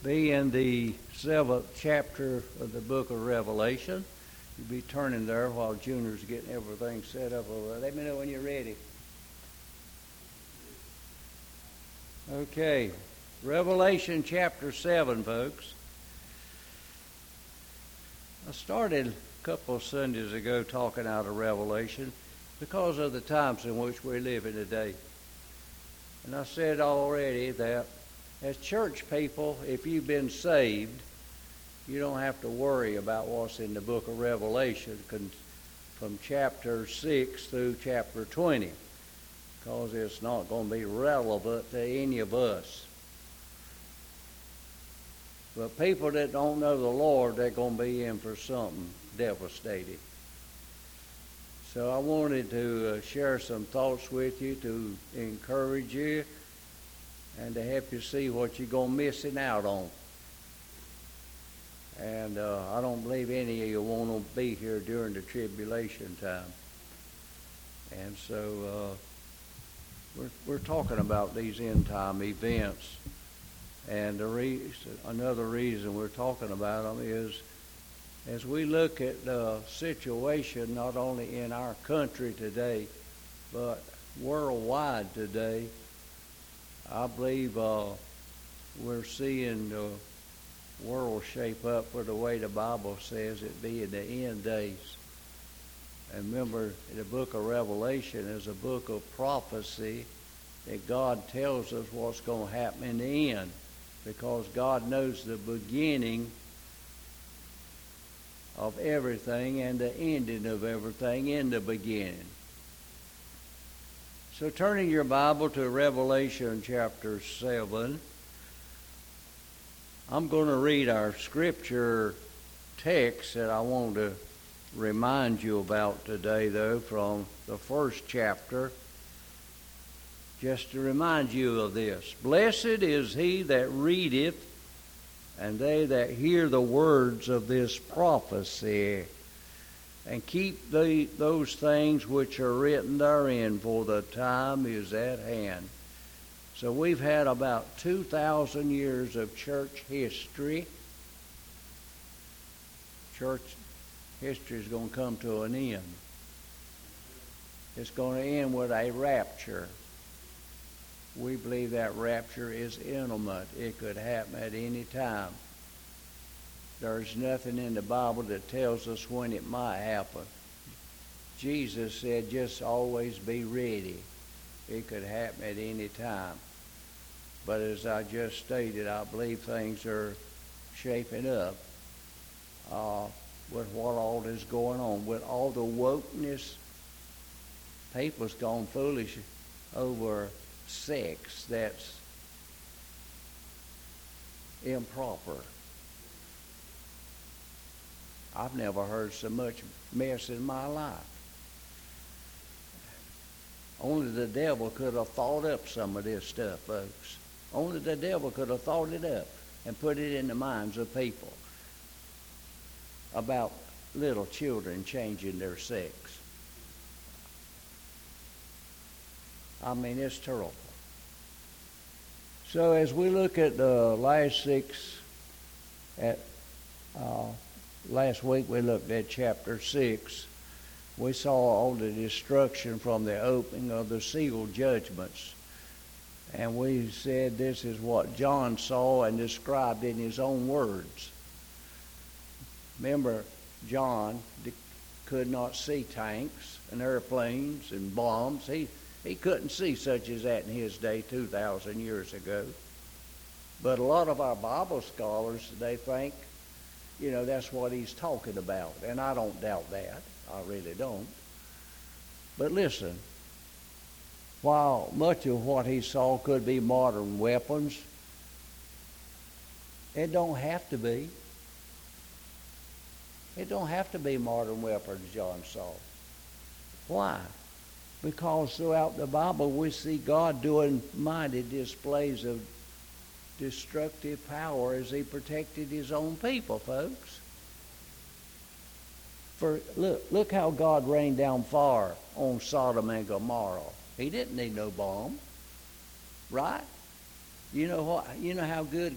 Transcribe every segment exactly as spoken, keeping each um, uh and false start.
be in the seventh chapter of the book of Revelation. You'll be turning there while Junior's getting everything set up over there. Let me know when you're ready. Okay, Revelation chapter seven, folks. I started a couple of Sundays ago talking out of Revelation because of the times in which we live in today. And I said already that as church people, if you've been saved, you don't have to worry about what's in the book of Revelation from chapter six through chapter twenty, because it's not going to be relevant to any of us. But people that don't know the Lord, they're going to be in for something devastating. So I wanted to uh, share some thoughts with you to encourage you and to help you see what you're going to missing out on. And uh, I don't believe any of you want to be here during the tribulation time. And so uh, we're we're talking about these end time events. And the reason, another reason we're talking about them is as we look at the situation not only in our country today, but worldwide today, I believe uh, we're seeing the world shape up for the way the Bible says it be in the end days. And remember, the book of Revelation is a book of prophecy that God tells us what's going to happen in the end, because God knows the beginning of everything and the ending of everything in the beginning. So turning your Bible to Revelation chapter seven, I'm going to read our scripture text that I want to remind you about today, though, from the first chapter, just to remind you of this. Blessed is he that readeth, and they that hear the words of this prophecy, and keep the, those things which are written therein, for the time is at hand. So we've had about two thousand years of church history. Church history is going to come to an end. It's going to end with a rapture. We believe that rapture is imminent. It could happen at any time. There's nothing in the Bible that tells us when it might happen. Jesus said, just always be ready. It could happen at any time. But as I just stated, I believe things are shaping up uh, with what all is going on. With all the wokeness, people's gone foolish over sex that's improper. I've never heard so much mess in my life. Only the devil could have thought up some of this stuff, folks. Only the devil could have thought it up and put it in the minds of people about little children changing their sex. I mean, it's terrible. So as we look at the last six, at uh, last week we looked at chapter six. We saw all the destruction from the opening of the sealed judgments. And we said this is what John saw and described in his own words. Remember, John could not see tanks and airplanes and bombs. He He couldn't see such as that in his day two thousand years ago. But a lot of our Bible scholars, they think, you know, that's what he's talking about. And I don't doubt that. I really don't. But listen, while much of what he saw could be modern weapons, it don't have to be. It don't have to be modern weapons John saw. Why? Because throughout the Bible we see God doing mighty displays of destructive power as he protected his own people, folks. For look, look how God rained down fire on Sodom and Gomorrah. He didn't need no bomb, right? You know what? You know how good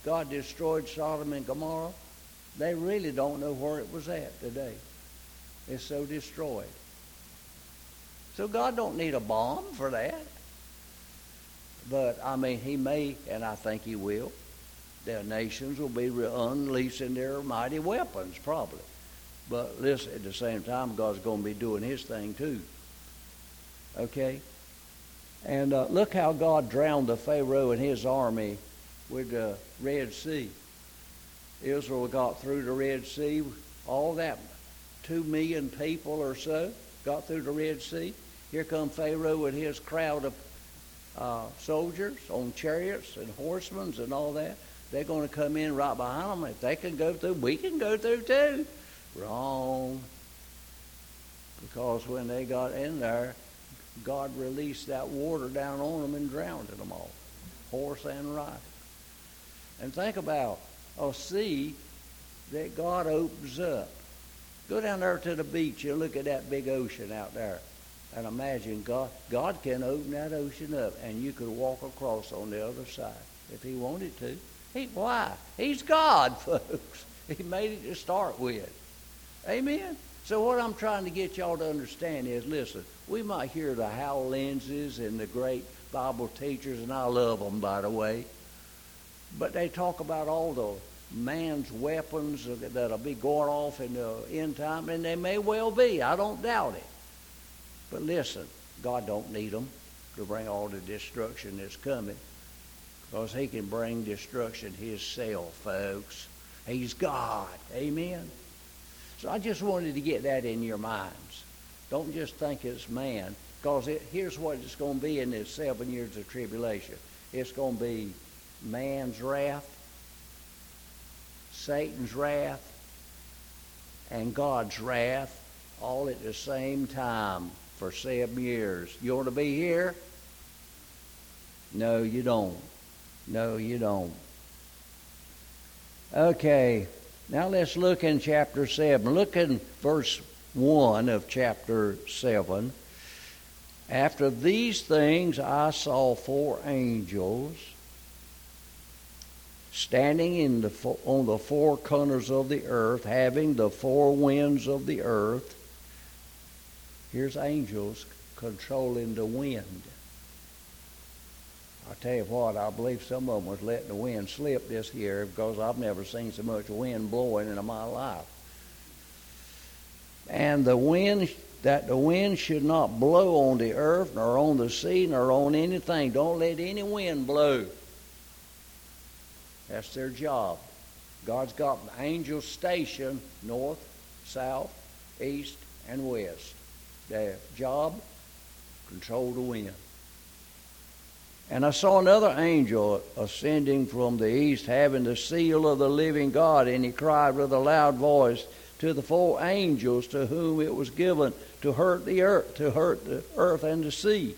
God destroyed Sodom and Gomorrah, they really don't know where it was at today. It's so destroyed. So God don't need a bomb for that. But, I mean, he may, and I think he will. The nations will be unleashing their mighty weapons, probably. But listen, at the same time, God's going to be doing his thing too. Okay? And uh, look how God drowned the Pharaoh and his army with the Red Sea. Israel got through the Red Sea. All that, two million people or so, got through the Red Sea. Here come Pharaoh with his crowd of uh, soldiers on chariots and horsemen and all that. They're going to come in right behind them. If they can go through, we can go through too. Wrong. Because when they got in there, God released that water down on them and drowned them all, horse and rider. And think about a sea that God opens up. Go down there to the beach and look at that big ocean out there. And imagine God, God can open that ocean up and you could walk across on the other side if he wanted to. He, why? He's God, folks. He made it to start with. Amen? So what I'm trying to get y'all to understand is, listen, we might hear the Hal Lindsays and the great Bible teachers, and I love them, by the way, but they talk about all the man's weapons that'll be going off in the end time, and they may well be. I don't doubt it. But listen, God don't need them to bring all the destruction that's coming, because he can bring destruction himself, folks. He's God. Amen? So I just wanted to get that in your minds. Don't just think it's man, because it, here's what it's going to be in this seven years of tribulation. It's going to be man's wrath, Satan's wrath, and God's wrath all at the same time for seven years. You want to be here? No, you don't. No, you don't. Okay, now let's look in chapter seven. Look in verse one of chapter seven. After these things I saw four angels standing in the on the four corners of the earth, having the four winds of the earth. Here's angels controlling the wind. I tell you what, I believe some of them was letting the wind slip this year, because I've never seen so much wind blowing in my life. And the wind, that the wind should not blow on the earth, nor on the sea, nor on anything. Don't let any wind blow. That's their job. God's got angels stationed north, south, east, and west. Their job, control the wind. And I saw another angel ascending from the east, having the seal of the living God, and he cried with a loud voice to the four angels to whom it was given to hurt the earth, to hurt the earth and the sea,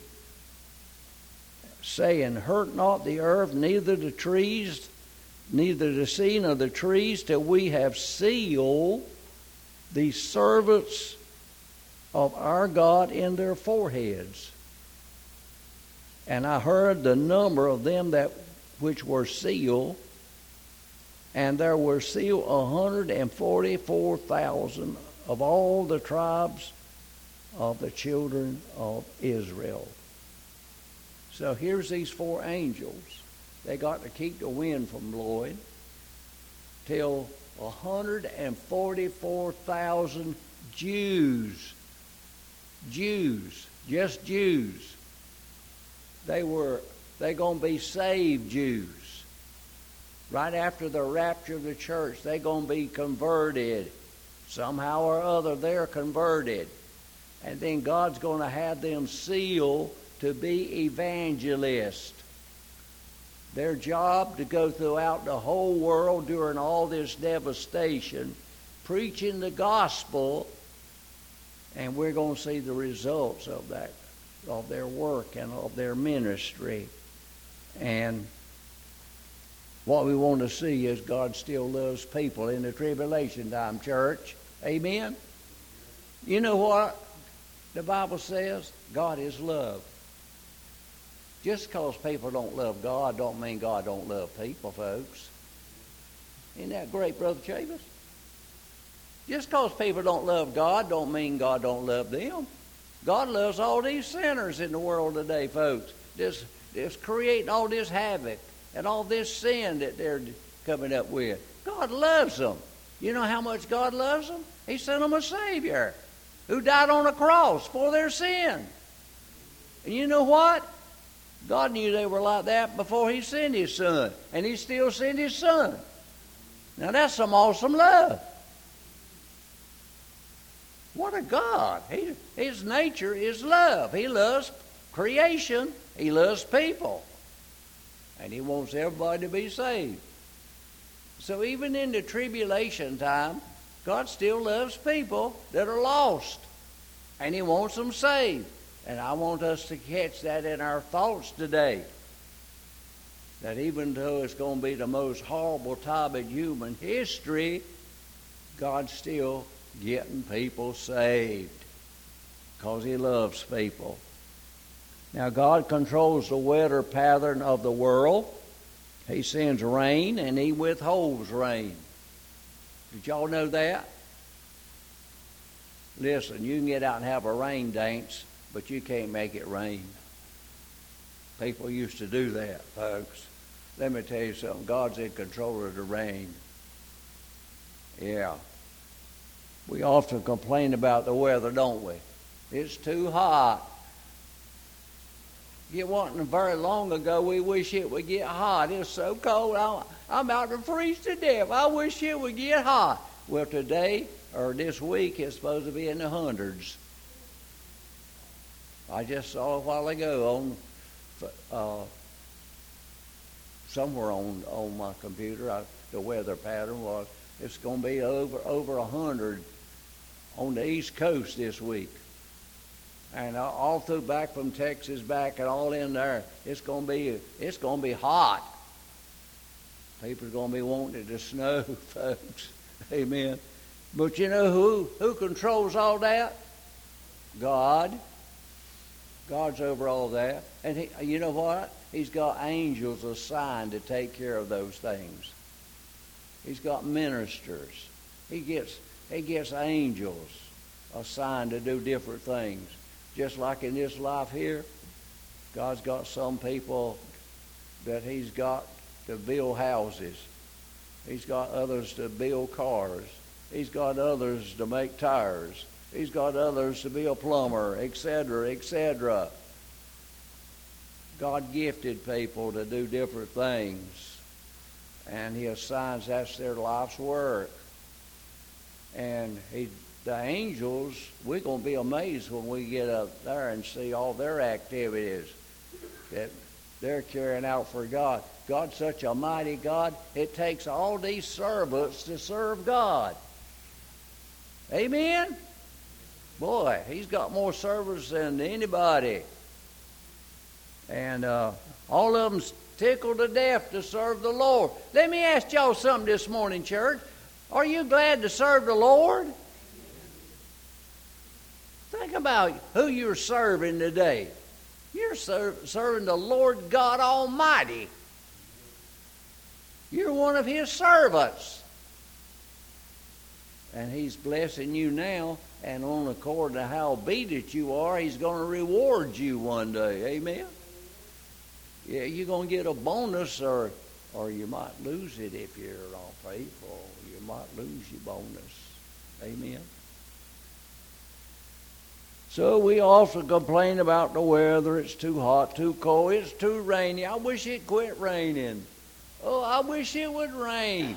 saying, hurt not the earth, neither the trees, neither the sea nor the trees, till we have sealed the servants of our God in their foreheads. And I heard the number of them that which were sealed, and there were sealed a hundred and forty-four thousand of all the tribes of the children of Israel. So here's these four angels. They got to keep the wind from blowing till a hundred and forty-four thousand Jews, Jews, just Jews. They were, they're going to be saved Jews. Right after the rapture of the church, they're going to be converted. Somehow or other, they're converted. And then God's going to have them sealed to be evangelists. Their job to go throughout the whole world during all this devastation, preaching the gospel, and we're going to see the results of that, of their work and of their ministry. And what we want to see is God still loves people in the tribulation time, church. Amen? You know what the Bible says? God is love. Just because people don't love God don't mean God don't love people, folks. Isn't that great, Brother Chavis? Just because people don't love God don't mean God don't love them. God loves all these sinners in the world today, folks. Just, just creating all this havoc and all this sin that they're coming up with. God loves them. You know how much God loves them? He sent them a Savior who died on a cross for their sin. And you know what? God knew they were like that before He sent His Son. And He still sent His Son. Now that's some awesome love. What a God. He, his nature is love. He loves creation. He loves people. And He wants everybody to be saved. So even in the tribulation time, God still loves people that are lost. And He wants them saved. And I want us to catch that in our thoughts today. That even though it's going to be the most horrible time in human history, God's still getting people saved because He loves people. Now, God controls the weather pattern of the world. He sends rain and He withholds rain. Did y'all know that? Listen, you can get out and have a rain dance, but you can't make it rain. People used to do that, folks. Let me tell you something. God's in control of the rain. Yeah. We often complain about the weather, don't we? It's too hot. It wasn't very long ago we wish it would get hot. It's so cold. I'm, I'm about to freeze to death. I wish it would get hot. Well, today or this week it's supposed to be in the hundreds. I just saw a while ago on uh, somewhere on on my computer I, the weather pattern was it's going to be over over a hundred on the East Coast this week. And all through back from Texas back and all in there, it's going to be it's going to be hot. People are going to be wanting it to snow, folks. Amen. But you know who who controls all that? God. God's over all that. And he, you know what? He's got angels assigned to take care of those things. He's got ministers. He gets he gets angels assigned to do different things. Just like in this life here, God's got some people that He's got to build houses. He's got others to build cars. He's got others to make tires. He's got others to be a plumber, et cetera, et cetera. God gifted people to do different things. And He assigns that's their life's work. And he, the angels, we're going to be amazed when we get up there and see all their activities that they're carrying out for God. God's such a mighty God, it takes all these servants to serve God. Amen? Boy, He's got more servants than anybody. And uh, all of them's tickled to death to serve the Lord. Let me ask y'all something this morning, church. Are you glad to serve the Lord? Think about who you're serving today. You're ser- serving the Lord God Almighty. You're one of His servants. And He's blessing you now, and on according to how obedient you are, He's going to reward you one day. Amen? Yeah, you're going to get a bonus, or or you might lose it if you're not faithful. You might lose your bonus. Amen? So we often complain about the weather. It's too hot, too cold, it's too rainy. I wish it quit raining. Oh, I wish it would rain.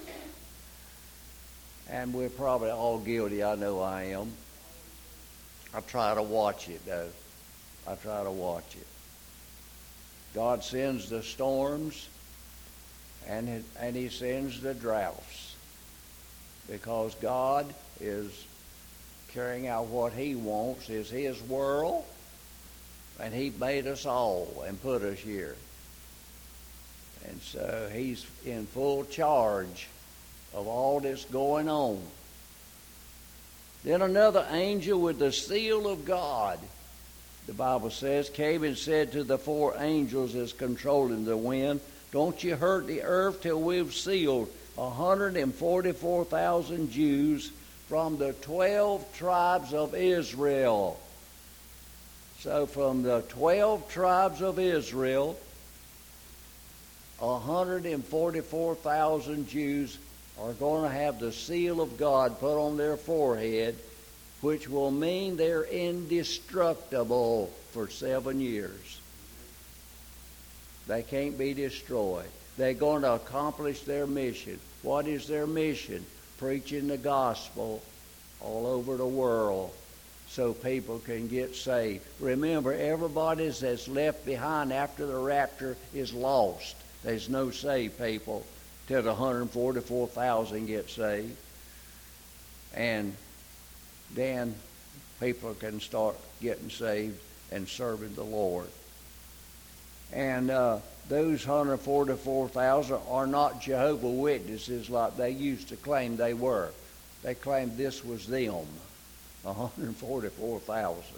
And we're probably all guilty. I know I am. I try to watch it, though. I try to watch it. God sends the storms, and it, and He sends the droughts, because God is carrying out what He wants. Is His world, and He made us all and put us here. And so He's in full charge of all that's going on. Then another angel with the seal of God, the Bible says, came and said to the four angels that's controlling the wind, "Don't you hurt the earth till we've sealed one hundred forty-four thousand Jews from the twelve tribes of Israel. So from the twelve tribes of Israel, one hundred forty-four thousand Jews are going to have the seal of God put on their forehead, which will mean they're indestructible for seven years. They can't be destroyed. They're going to accomplish their mission. What is their mission? Preaching the gospel all over the world so people can get saved. Remember, everybody that's left behind after the rapture is lost. There's no saved people till the one hundred forty-four thousand get saved. And then people can start getting saved and serving the Lord. And uh, those one hundred forty-four thousand are not Jehovah's Witnesses like they used to claim they were. They claimed this was them, one hundred forty-four thousand.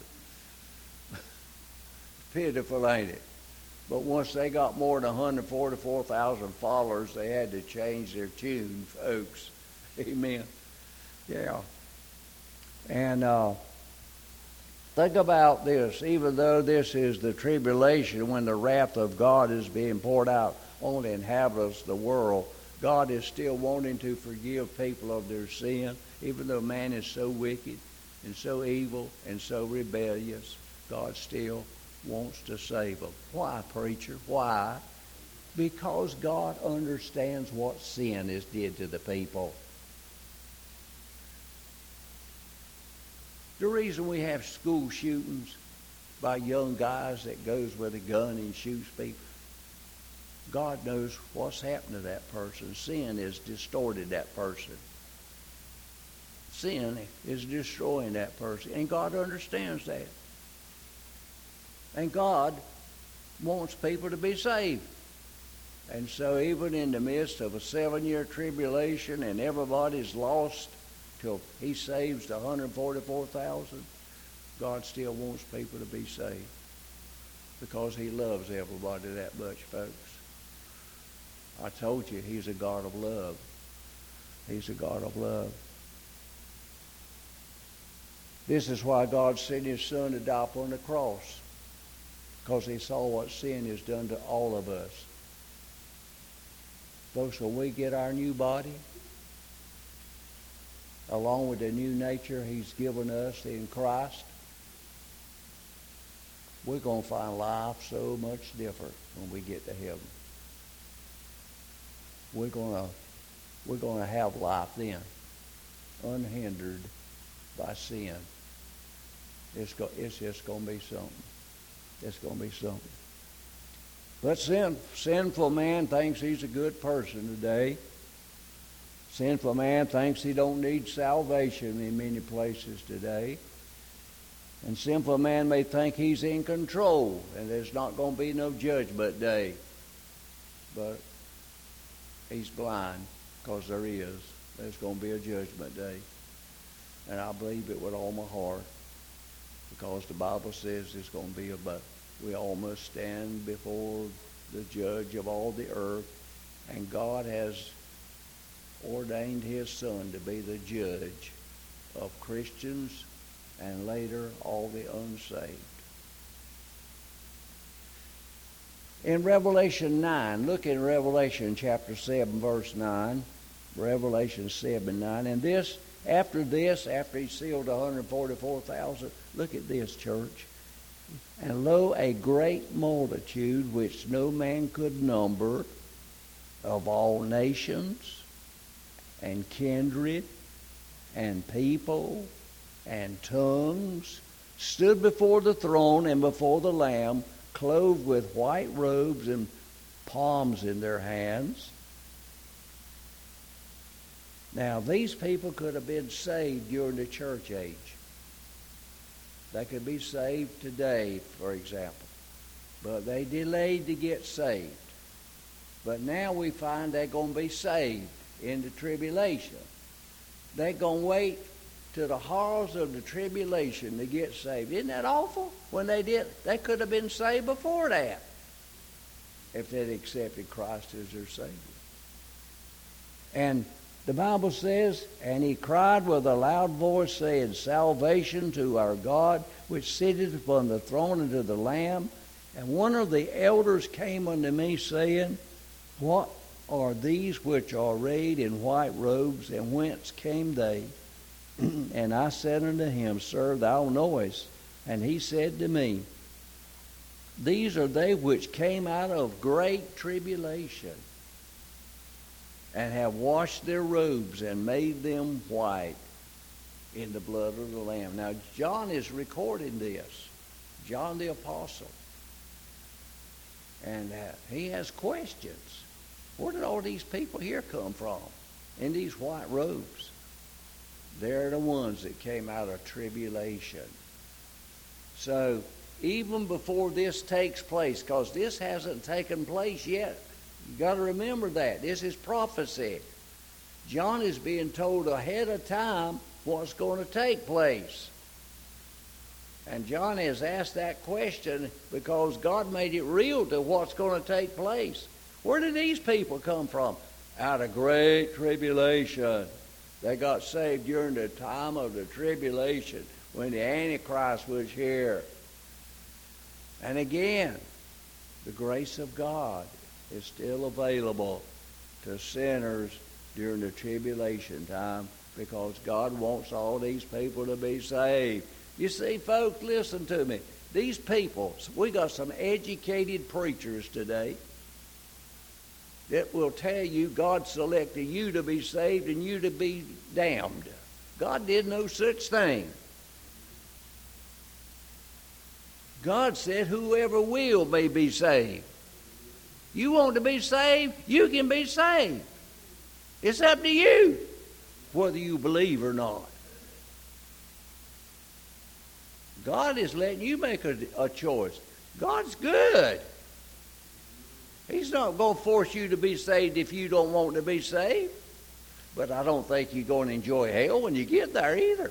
Pitiful, ain't it? But once they got more than one hundred forty-four thousand followers, they had to change their tune, folks. Amen. Yeah. And uh, think about this. Even though this is the tribulation, when the wrath of God is being poured out on the inhabitants of the world, God is still wanting to forgive people of their sin, even though man is so wicked and so evil and so rebellious. God still wants to save them. Why, preacher? Why? Because God understands what sin has did to the people. The reason we have school shootings by young guys that goes with a gun and shoots people, God knows what's happened to that person. Sin has distorted that person. Sin is destroying that person, and God understands that. And God wants people to be saved. And so even in the midst of a seven-year tribulation and everybody's lost till he saves the one hundred forty-four thousand, God still wants people to be saved because he loves everybody that much, folks. I told you, he's a God of love. He's a God of love. This is why God sent his son to die upon the cross, because he saw what sin has done to all of us. Folks, when we get our new body, along with the new nature he's given us in Christ, we're going to find life so much different when we get to heaven. We're going to we're going to have life then, unhindered by sin. It's go, it's just going to be something. It's going to be something. But sin, sinful man thinks he's a good person today. Sinful man thinks he don't need salvation in many places today. And sinful man may think he's in control and there's not going to be no judgment day. But he's blind, because there is. There's going to be a judgment day. And I believe it with all my heart, because the Bible says there's going to be a, but we all must stand before the judge of all the earth, and God has ordained his son to be the judge of Christians and later all the unsaved. In Revelation nine, look in Revelation chapter seven, verse nine. Revelation seven, nine. And this, after this, after he sealed one hundred forty-four thousand, look at this, church. And lo, a great multitude which no man could number, of all nations and kindred and people and tongues, stood before the throne and before the Lamb, clothed with white robes and palms in their hands. Now, these people could have been saved during the church age. They could be saved today, for example. But they delayed to get saved. But now we find they're going to be saved in the tribulation. They're going to wait to the horrors of the tribulation to get saved. Isn't that awful? When they did, they could have been saved before that if they'd accepted Christ as their Savior. And the Bible says, and he cried with a loud voice, saying, Salvation to our God, which sitteth upon the throne, and to the Lamb. And one of the elders came unto me, saying, What are these which are arrayed in white robes, and whence came they? And I said unto him, Sir, thou knowest. And he said to me, These are they which came out of great tribulation, and have washed their robes and made them white in the blood of the Lamb. Now, John is recording this, John the Apostle. And uh, he has questions. Where did all these people here come from in these white robes? They're the ones that came out of tribulation. So even before this takes place, because this hasn't taken place yet, you got to remember that. This is prophecy. John is being told ahead of time what's going to take place. And John has asked that question because God made it real to what's going to take place. Where did these people come from? Out of great tribulation. They got saved during the time of the tribulation when the Antichrist was here. And again, the grace of God is still available to sinners during the tribulation time because God wants all these people to be saved. You see, folks, listen to me. These people, we got some educated preachers today that will tell you God selected you to be saved and you to be damned. God did no such thing. God said whoever will may be saved. You want to be saved, you can be saved. It's up to you whether you believe or not. God is letting you make a, a choice. God's good. He's not going to force you to be saved if you don't want to be saved. But I don't think you're going to enjoy hell when you get there either.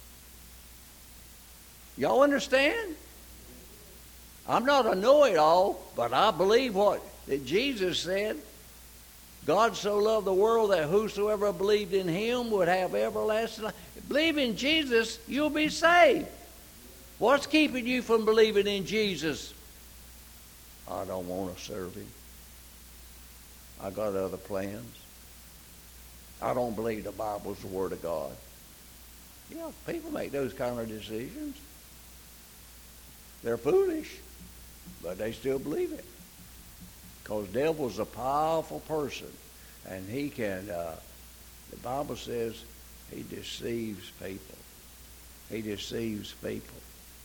Y'all understand? I'm not a know-it-all, but I believe what that Jesus said. God so loved the world that whosoever believed in him would have everlasting life. Believe in Jesus, you'll be saved. What's keeping you from believing in Jesus? I don't want to serve him. I got other plans. I don't believe the Bible's the Word of God. Yeah, people make those kind of decisions. They're foolish, but they still believe it. Because the devil's a powerful person, and he can, uh, the Bible says he deceives people. He deceives people.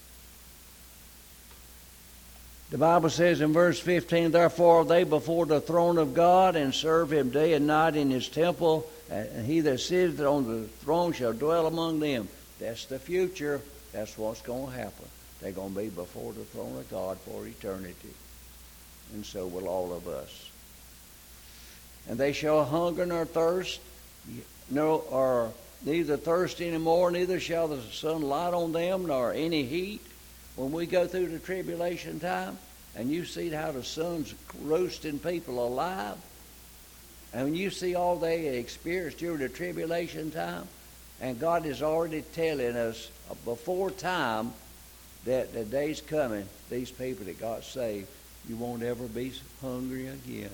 The Bible says in verse fifteen, Therefore are they before the throne of God, and serve him day and night in his temple, and he that sitteth on the throne shall dwell among them. That's the future. That's what's going to happen. They're going to be before the throne of God for eternity. And so will all of us. And they shall hunger nor thirst, no, or neither thirst any more, neither shall the sun light on them, nor any heat. When we go through the tribulation time, and you see how the sun's roasting people alive, and when you see all they experienced during the tribulation time, and God is already telling us before time that the day's coming, these people that got saved, you won't ever be hungry again.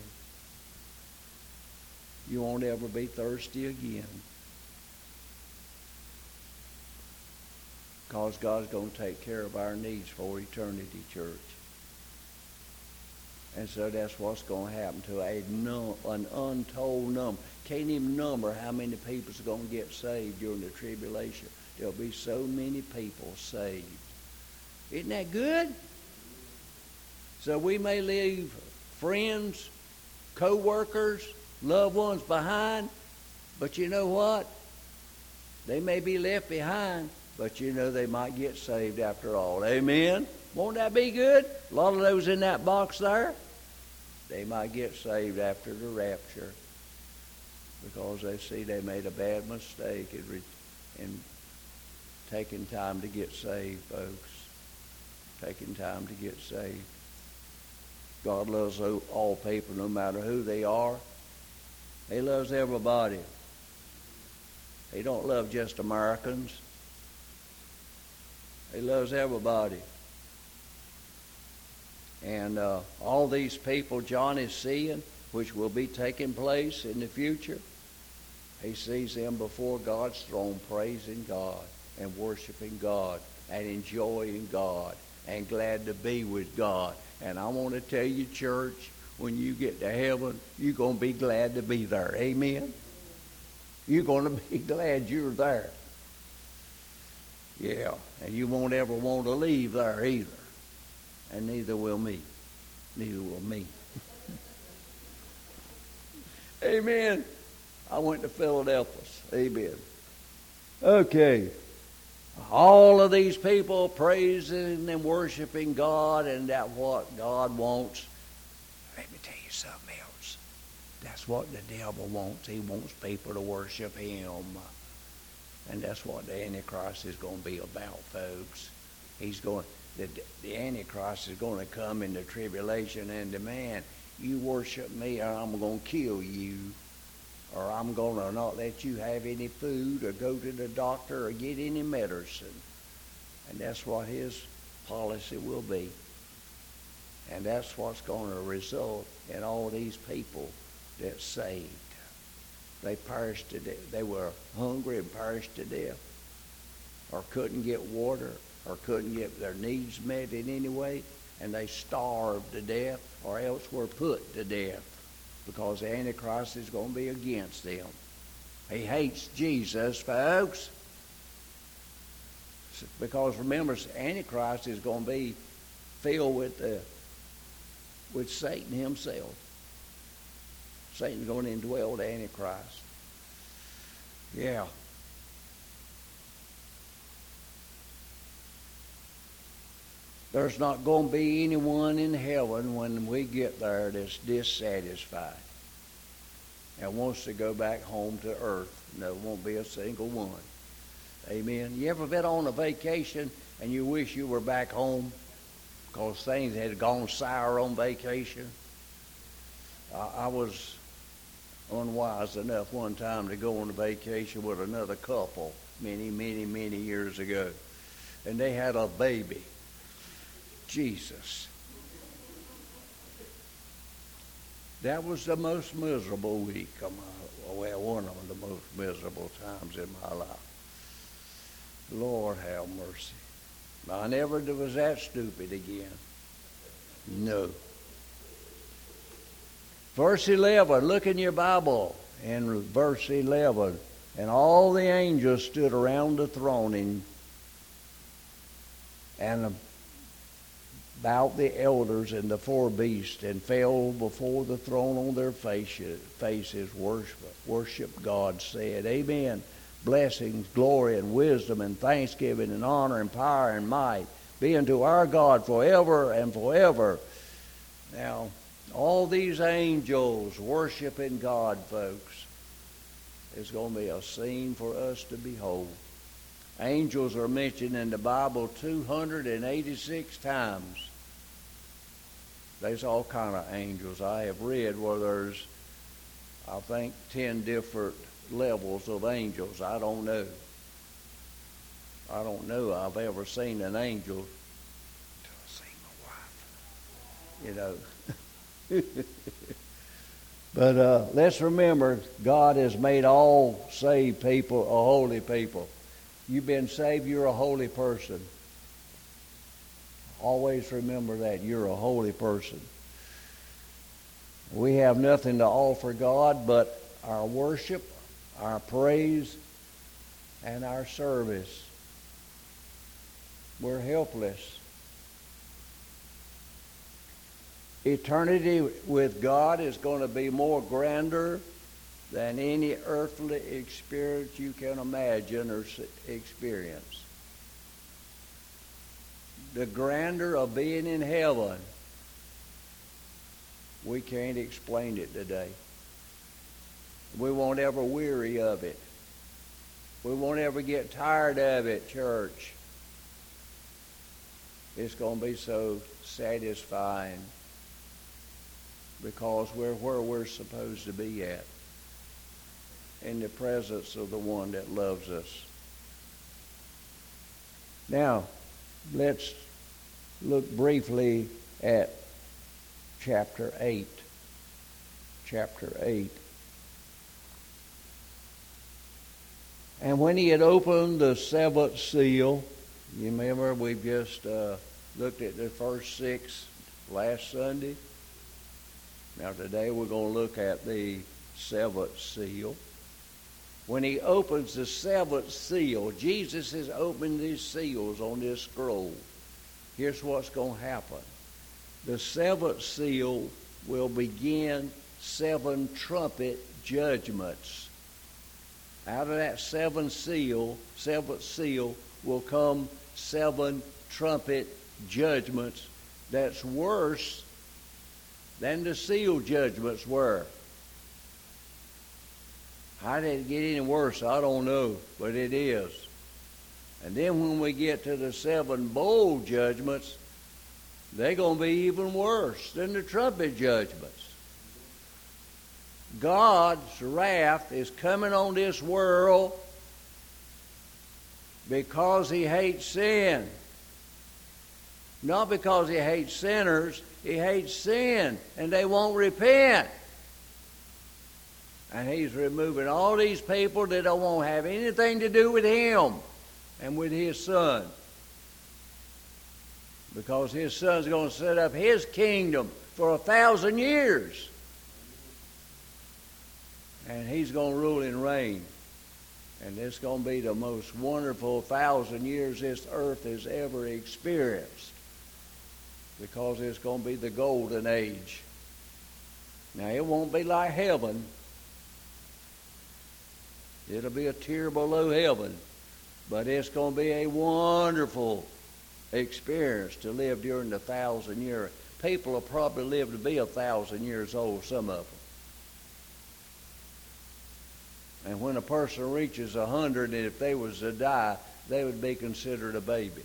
You won't ever be thirsty again. Because God's going to take care of our needs for eternity, church. And so that's what's going to happen to a num- an untold number. Can't even number how many people's going to get saved during the tribulation. There'll be so many people saved. Isn't that good? So we may leave friends, co-workers, loved ones behind, but you know what? They may be left behind, but you know they might get saved after all. Amen? Won't that be good? A lot of those in that box there, they might get saved after the rapture because they see they made a bad mistake in, re- in taking time to get saved, folks. Taking time to get saved. God loves all people no matter who they are. He loves everybody. He don't love just Americans. He loves everybody. And uh, all these people John is seeing, which will be taking place in the future, he sees them before God's throne praising God and worshiping God and enjoying God and glad to be with God. And I want to tell you, church, when you get to heaven, you're going to be glad to be there. Amen? You're going to be glad you're there. Yeah, and you won't ever want to leave there either. And neither will me. Neither will me. Amen. I went to Philadelphia. Amen. Okay. All of these people praising and worshiping God, and that's what God wants. Let me tell you something else. That's what the devil wants. He wants people to worship him. And that's what the Antichrist is going to be about, folks. He's going, the, the Antichrist is going to come in the tribulation and demand, you worship me or I'm going to kill you. Or I'm going to not let you have any food or go to the doctor or get any medicine. And that's what his policy will be. And that's what's going to result in all these people that saved. They perished to death. They were hungry and perished to death, or couldn't get water, or couldn't get their needs met in any way, and they starved to death, or else were put to death, because the Antichrist is going to be against them. He hates Jesus, folks. Because remember, Antichrist is going to be filled with the, with Satan himself. Satan's going to indwell the Antichrist. Yeah. There's not going to be anyone in heaven when we get there that's dissatisfied and wants to go back home to earth. There won't be a single one. Amen. You ever been on a vacation and you wish you were back home because things had gone sour on vacation? I, I was unwise enough one time to go on a vacation with another couple many, many, many years ago. And they had a baby. Jesus. That was the most miserable week of my, well, one of the most miserable times in my life. Lord have mercy. I never was that stupid again. No. Verse eleven, look in your Bible in verse eleven. And all the angels stood around the throne and, and about the elders and the four beasts, and fell before the throne on their faces, faces worship, worship God, said, Amen. Blessings, glory, and wisdom, and thanksgiving, and honor, and power, and might be unto our God forever and forever. Now, all these angels worshiping God, folks, is going to be a scene for us to behold. Angels are mentioned in the Bible two hundred eighty-six times. There's all kind of angels. I have read where there's, I think, ten different levels of angels. I don't know. I don't know I've ever seen an angel until I see my wife. You know. But uh, let's remember, God has made all saved people a holy people. You've been saved, you're a holy person. Always remember that. You're a holy person. We have nothing to offer God but our worship, our praise, and our service. We're helpless. Eternity with God is going to be more grander than any earthly experience you can imagine or experience. The grandeur of being in heaven, we can't explain it today. We won't ever weary of it. We won't ever get tired of it, church. It's going to be so satisfying because we're where we're supposed to be at. in the presence of the one that loves us. Now, let's look briefly at chapter eight. Chapter eight. And when he had opened the seventh seal, you remember we've just uh, looked at the first six last Sunday. Now today we're going to look at the seventh seal. When he opens the seventh seal, Jesus has opened these seals on this scroll. Here's what's going to happen. The seventh seal will begin seven trumpet judgments. Out of that seven seal, seventh seal will come seven trumpet judgments that's worse than the seal judgments were. How did it get any worse? I don't know, but it is. And then when we get to the seven bowl judgments, they're going to be even worse than the trumpet judgments. God's wrath is coming on this world because he hates sin. Not because he hates sinners, he hates sin, and they won't repent. And he's removing all these people that don't want to have anything to do with him and with his son. Because his son's going to set up his kingdom for a thousand years. And he's going to rule and reign. And it's going to be the most wonderful thousand years this earth has ever experienced. Because it's going to be the golden age. Now, it won't be like heaven. It'll be a tier below heaven. But it's going to be a wonderful experience to live during the thousand years. People will probably live to be a thousand years old, some of them. And when a person reaches a hundred, and if they was to die, they would be considered a baby.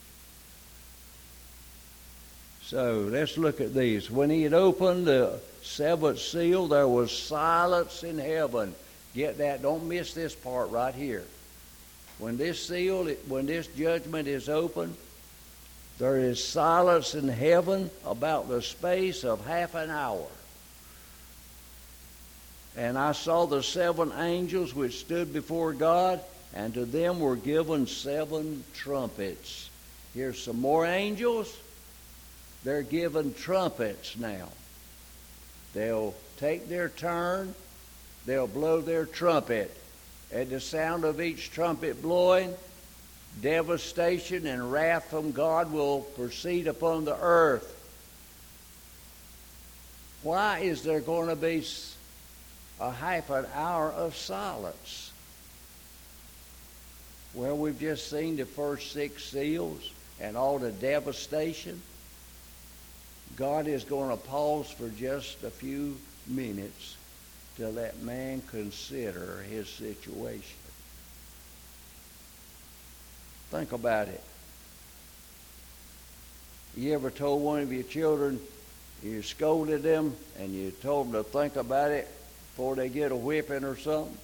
So let's look at these. When he had opened the seventh seal, there was silence in heaven. Get that? Don't miss this part right here. When this seal, when this judgment is open, there is silence in heaven about the space of half an hour. And I saw the seven angels which stood before God, and to them were given seven trumpets. Here's some more angels. They're given trumpets now. They'll take their turn. They'll blow their trumpet. At the sound of each trumpet blowing, devastation and wrath from God will proceed upon the earth. Why is there going to be a half an hour of silence? Well, we've just seen the first six seals and all the devastation. God is going to pause for just a few minutes to let man consider his situation. Think about it. You ever told one of your children, you scolded them and you told them to think about it before they get a whipping or something?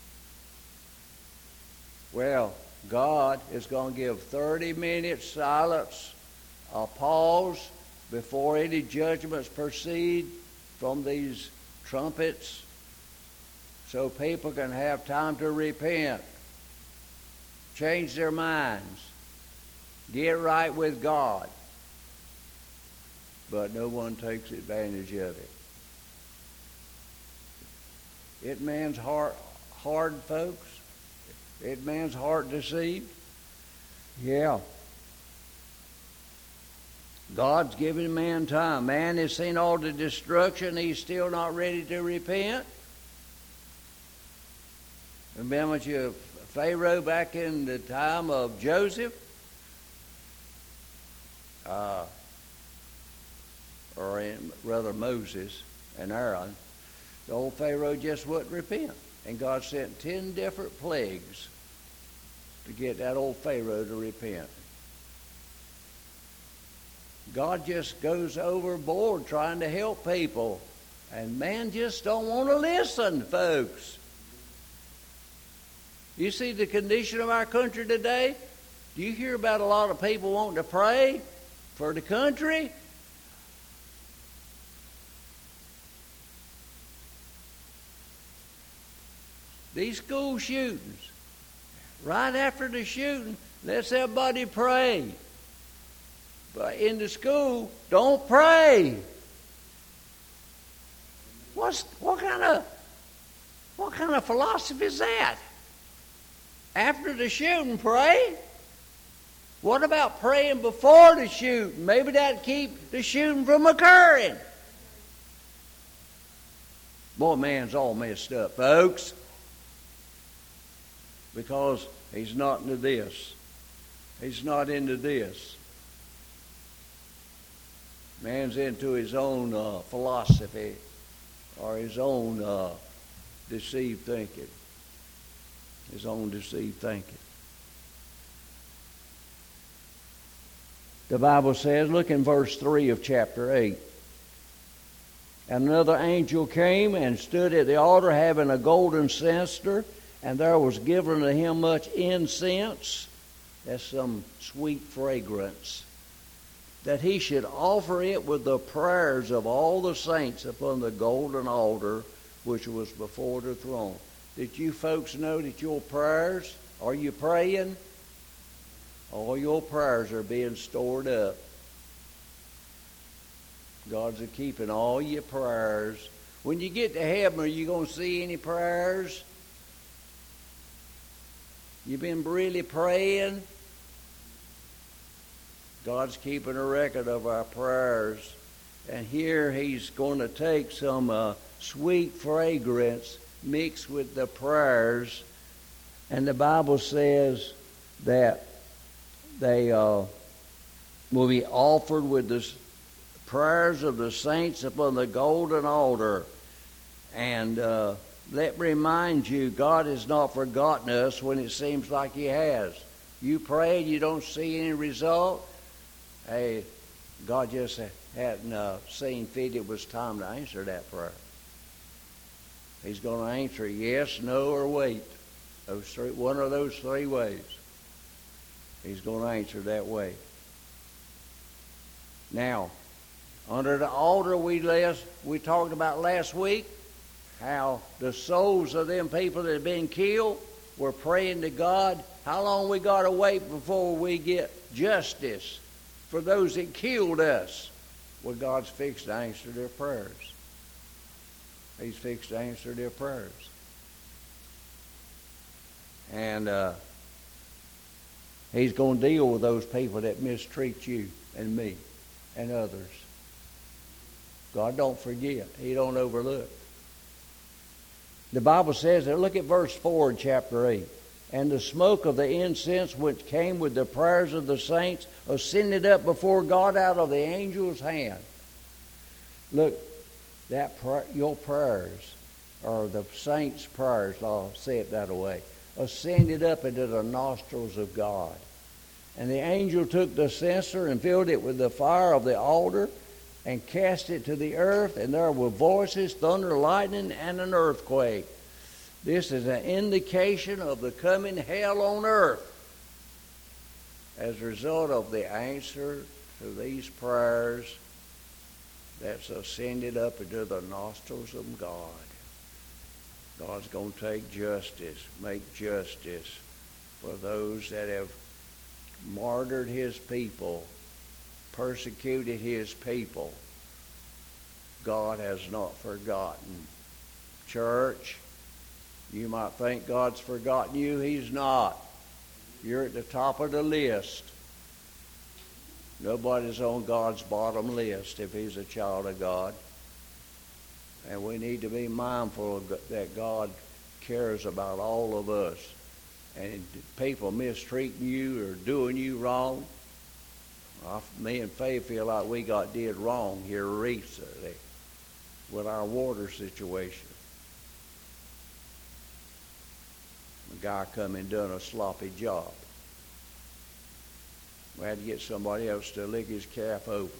Well, God is going to give thirty minutes silence, a pause before any judgments proceed from these trumpets, so people can have time to repent, change their minds, get right with God. But no one takes advantage of it. It man's heart hard, folks. It man's heart deceived. Yeah. God's giving man time. Man has seen all the destruction. He's still not ready to repent. Remember you, Pharaoh back in the time of Joseph? Uh, or in, rather Moses and Aaron. The old Pharaoh just wouldn't repent. And God sent ten different plagues to get that old Pharaoh to repent. God just goes overboard trying to help people. And man just don't want to listen, folks. You see the condition of our country today? Do you hear about a lot of people wanting to pray for the country? These school shootings, right after the shooting, let's everybody pray. But in the school, don't pray. What's what kind of what kind of philosophy is that? After the shooting, pray? What about praying before the shooting? Maybe that'd keep the shooting from occurring. Boy, man's all messed up, folks. Because he's not into this. He's not into this. Man's into his own uh, philosophy or his own uh, deceived thinking. His own deceived thinking. The Bible says, look in verse three of chapter eight. And another angel came and stood at the altar having a golden censer, and there was given to him much incense, that's some sweet fragrance, that he should offer it with the prayers of all the saints upon the golden altar which was before the throne. Did you folks know that your prayers, are you praying? All your prayers are being stored up. God's a keeping all your prayers. When you get to heaven, are you going to see any prayers? You been really praying? God's keeping a record of our prayers. And here he's going to take some uh, sweet fragrance mixed with the prayers. And the Bible says that they uh, will be offered with the prayers of the saints upon the golden altar. And uh, let me remind you, God has not forgotten us when it seems like he has. You prayed, you don't see any result. Hey, God just hadn't uh, seen fit it was time to answer that prayer. He's going to answer yes, no, or wait. Those three, one of those three ways. He's going to answer that way. Now, under the altar we last, we talked about last week, how the souls of them people that have been killed were praying to God. How long we got to wait before we get justice for those that killed us? Well, God's fixed to answer their prayers. He's fixed to answer their prayers. And uh, he's going to deal with those people that mistreat you and me and others. God don't forget. He don't overlook. The Bible says that, look at verse four in chapter eight. And the smoke of the incense which came with the prayers of the saints ascended up before God out of the angel's hand. Look, that prayer, your prayers, or the saints' prayers, I'll say it that way, ascended up into the nostrils of God. And the angel took the censer and filled it with the fire of the altar and cast it to the earth, and there were voices, thunder, lightning, and an earthquake. This is an indication of the coming hell on earth as a result of the answer to these prayers that's ascended up into the nostrils of God. God's going to take justice, make justice for those that have martyred his people, persecuted his people. God has not forgotten. Church, you might think God's forgotten you. He's not. You're at the top of the list. Nobody's on God's bottom list if he's a child of God. And we need to be mindful of that God cares about all of us. And people mistreating you or doing you wrong, well, me and Faye feel like we got did wrong here recently with our water situation. A guy come and done a sloppy job. We had to get somebody else to lick his calf over.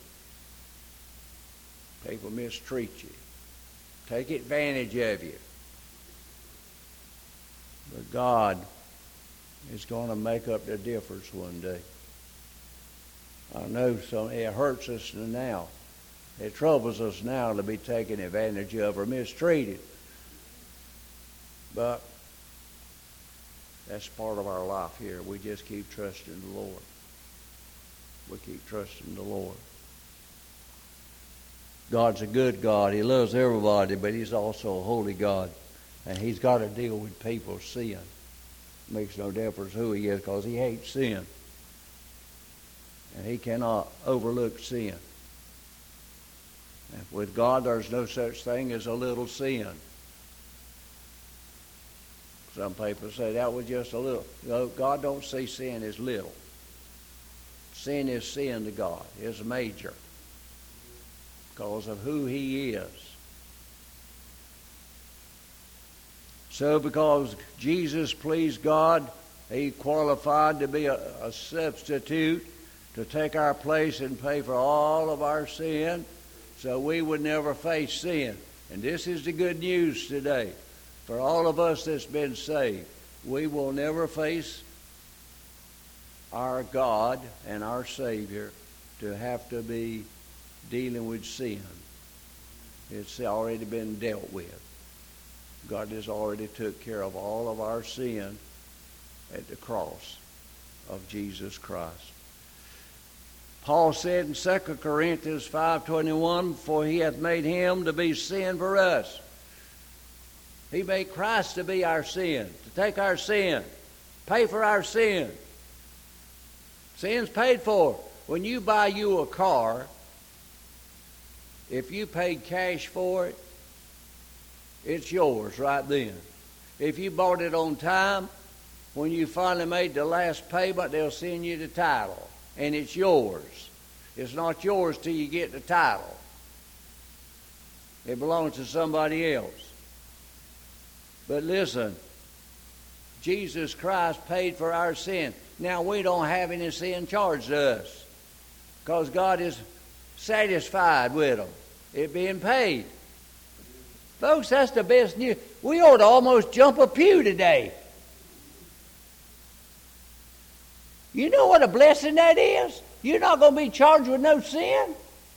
People mistreat you, take advantage of you. But God is going to make up the difference one day. I know some, it hurts us now. It troubles us now to be taken advantage of or mistreated. But that's part of our life here. We just keep trusting the Lord. We keep trusting the Lord. God's a good God. He loves everybody, but He's also a holy God. And He's got to deal with people's sin. Makes no difference who He is, because He hates sin. And He cannot overlook sin. And with God, there's no such thing as a little sin. Some people say that was just a little. You know, God don't see sin as little. Sin is sin to God. It's major because of who He is. So because Jesus pleased God, He qualified to be a, a substitute to take our place and pay for all of our sin, so we would never face sin. And this is the good news today. For all of us that's been saved, we will never face our God and our Savior to have to be dealing with sin. It's already been dealt with. God has already took care of all of our sin at the cross of Jesus Christ. Paul said in Second Corinthians five twenty-one, for He hath made Him to be sin for us. He made Christ to be our sin, to take our sin, pay for our sin. Sin's paid for. When you buy you a car, if you paid cash for it, it's yours right then. If you bought it on time, when you finally made the last payment, they'll send you the title, and it's yours. It's not yours till you get the title. It belongs to somebody else. But listen, Jesus Christ paid for our sin. Now we don't have any sin charged to us because God is satisfied with them. It being paid. Folks, that's the best news. We ought to almost jump a pew today. You know what a blessing that is? You're not going to be charged with no sin.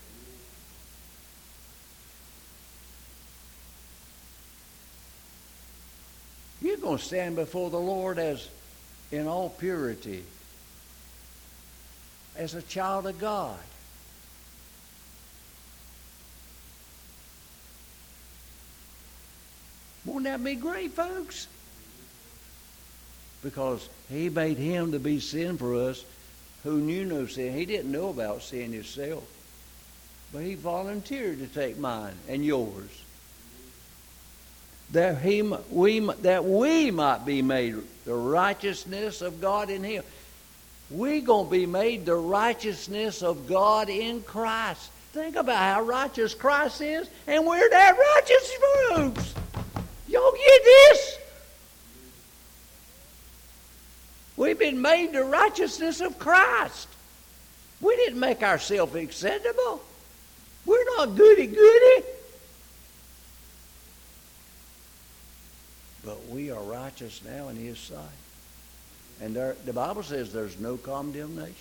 You're going to stand before the Lord as in all purity, as a child of God. Won't that be great, folks? Because He made Him to be sin for us who knew no sin. He didn't know about sin Himself. But He volunteered to take mine and yours. That, he, we, that we might be made the righteousness of God in Him. We're going to be made the righteousness of God in Christ. Think about how righteous Christ is, and we're that righteous folks. Y'all get this? We've been made the righteousness of Christ. We didn't make ourselves acceptable. We're not goody-goody. But we are righteous now in His sight. And there, the Bible says there's no condemnation.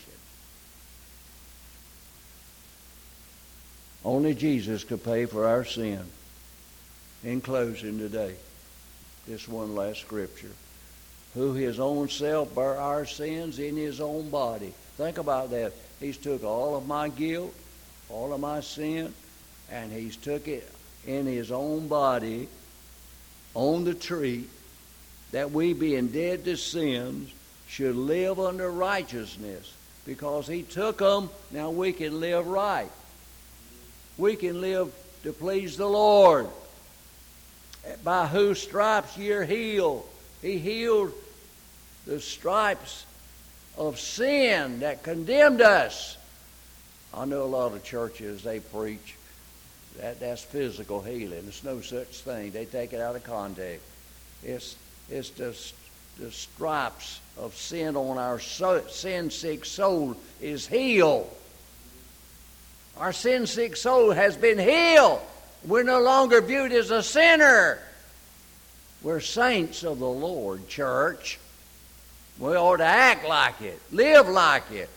Only Jesus could pay for our sin. In closing today, this one last scripture. Who His own self bare our sins in His own body. Think about that. He's took all of my guilt, all of my sin, and He's took it in His own body on the tree, that we, being dead to sins, should live under righteousness. Because He took them, now we can live right. We can live to please the Lord. By whose stripes you're healed. He healed the stripes of sin that condemned us. I know a lot of churches, they preach that that's physical healing. There's no such thing. They take it out of context. It's, it's the, the stripes of sin on our so, sin-sick soul is healed. Our sin-sick soul has been healed. We're no longer viewed as a sinner. We're saints of the Lord, church. We ought to act like it, live like it,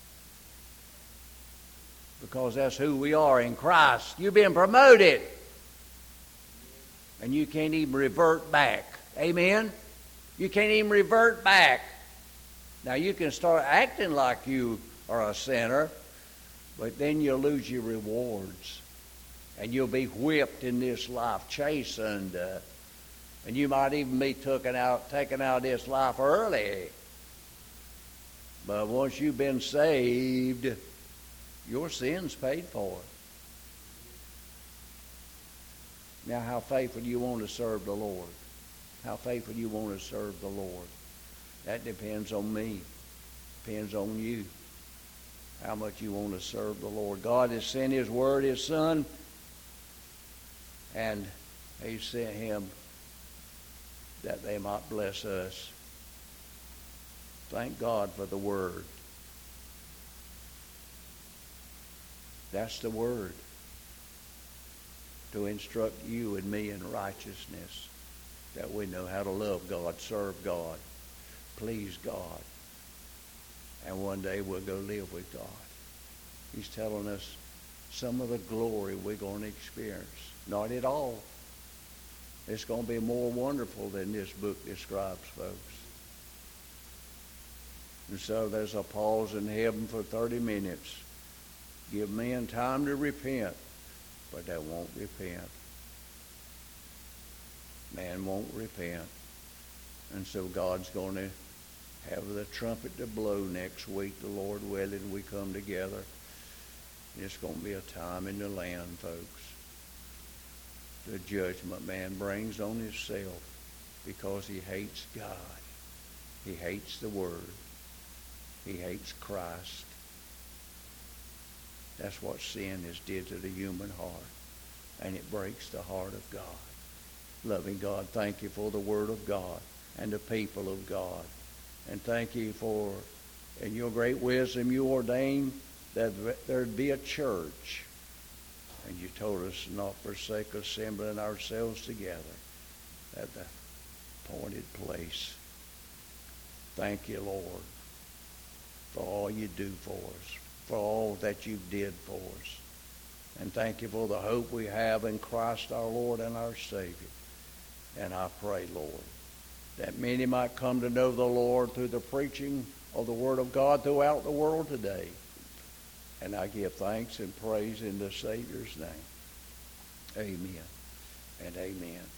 because that's who we are in Christ. You've been promoted, and you can't even revert back. Amen? You can't even revert back. Now, you can start acting like you are a sinner, but then you'll lose your rewards. And you'll be whipped in this life, chastened. Uh, and you might even be taken out, taken out of this life early. But once you've been saved, your sin's paid for. Now, how faithful do you want to serve the Lord? How faithful do you want to serve the Lord? That depends on me. Depends on you. How much you want to serve the Lord. God has sent His Word, His Son, and He sent Him that they might bless us. Thank God for the Word. That's the Word. To instruct you and me in righteousness, that we know how to love God, serve God, please God, and one day we'll go live with God. He's telling us some of the glory we're going to experience. Not at all. It's going to be more wonderful than this book describes, folks. And so there's a pause in heaven for thirty minutes. Give men time to repent, but they won't repent. Man won't repent. And so God's going to have the trumpet to blow next week, the Lord willing, we come together. It's going to be a time in the land, folks. The judgment man brings on himself because he hates God. He hates the Word. He hates Christ. That's what sin has did to the human heart. And it breaks the heart of God. Loving God, thank you for the Word of God and the people of God. And thank you for, in your great wisdom, you ordained that there'd be a church. And you told us not forsake assembling ourselves together at the appointed place. Thank you, Lord, for all you do for us, for all that you did for us. And thank you for the hope we have in Christ our Lord and our Savior. And I pray, Lord, that many might come to know the Lord through the preaching of the Word of God throughout the world today. And I give thanks and praise in the Savior's name. Amen and amen.